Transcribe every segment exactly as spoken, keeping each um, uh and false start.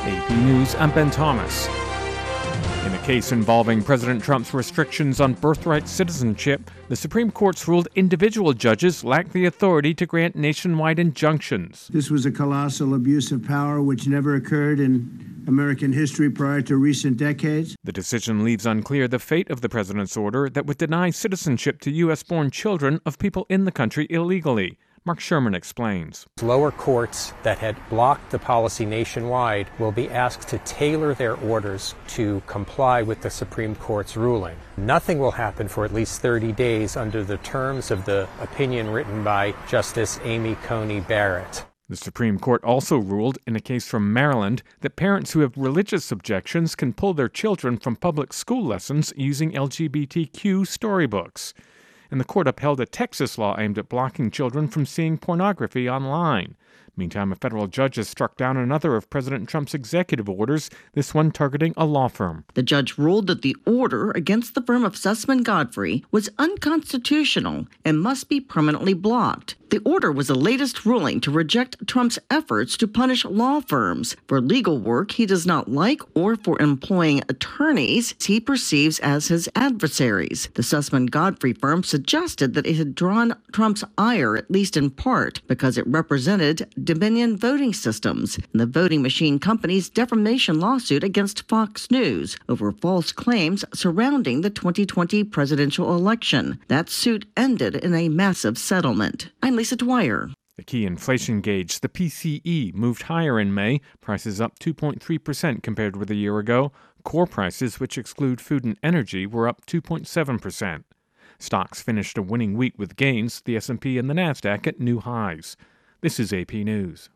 A P News, I'm Ben Thomas. In a case involving President Trump's restrictions on birthright citizenship, the Supreme Court's ruled individual judges lack the authority to grant nationwide injunctions. This was a colossal abuse of power which never occurred in American history prior to recent decades. The decision leaves unclear the fate of the president's order that would deny citizenship to U S-born children of people in the country illegally. Mark Sherman explains. Lower courts that had blocked the policy nationwide will be asked to tailor their orders to comply with the Supreme Court's ruling. Nothing will happen for at least thirty days under the terms of the opinion written by Justice Amy Coney Barrett. The Supreme Court also ruled in a case from Maryland that parents who have religious objections can pull their children from public school lessons using L G B T Q storybooks. And the court upheld a Texas law aimed at blocking children from seeing pornography online. Meantime, a federal judge has struck down another of President Trump's executive orders, this one targeting a law firm. The judge ruled that the order against the firm of Sussman Godfrey was unconstitutional and must be permanently blocked. The order was the latest ruling to reject Trump's efforts to punish law firms for legal work he does not like or for employing attorneys he perceives as his adversaries. The Sussman Godfrey firm suggested that it had drawn Trump's ire, at least in part, because it represented Dominion Voting Systems and the voting machine company's defamation lawsuit against Fox News over false claims surrounding the twenty twenty presidential election. That suit ended in a massive settlement. I'm Lisa Dwyer. The key inflation gauge, the P C E, moved higher in May, prices up two point three percent compared with a year ago. Core prices, which exclude food and energy, were up two point seven percent. Stocks finished a winning week with gains, the S and P and the Nasdaq at new highs. This is A P News.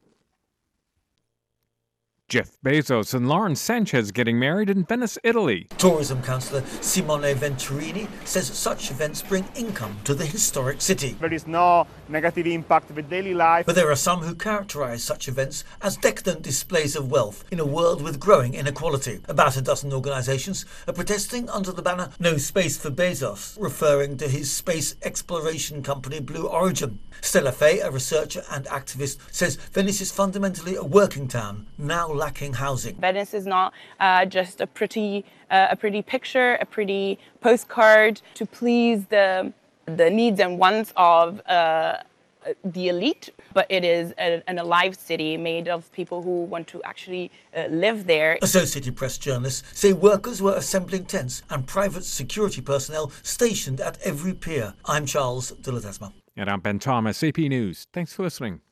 Jeff Bezos and Lauren Sanchez getting married in Venice, Italy. Tourism councillor Simone Venturini says such events bring income to the historic city. There is no negative impact with daily life. But there are some who characterise such events as decadent displays of wealth in a world with growing inequality. About a dozen organisations are protesting under the banner No Space for Bezos, referring to his space exploration company Blue Origin. Stella Fay, a researcher and activist, says Venice is fundamentally a working town, now lacking housing. Venice is not uh, just a pretty, uh, a pretty picture, a pretty postcard to please the the needs and wants of uh, the elite, but it is a, an alive city made of people who want to actually uh, live there. Associated Press journalists say workers were assembling tents and private security personnel stationed at every pier. I'm Charles de Ledesma. And I'm Ben Thomas, A P News. Thanks for listening.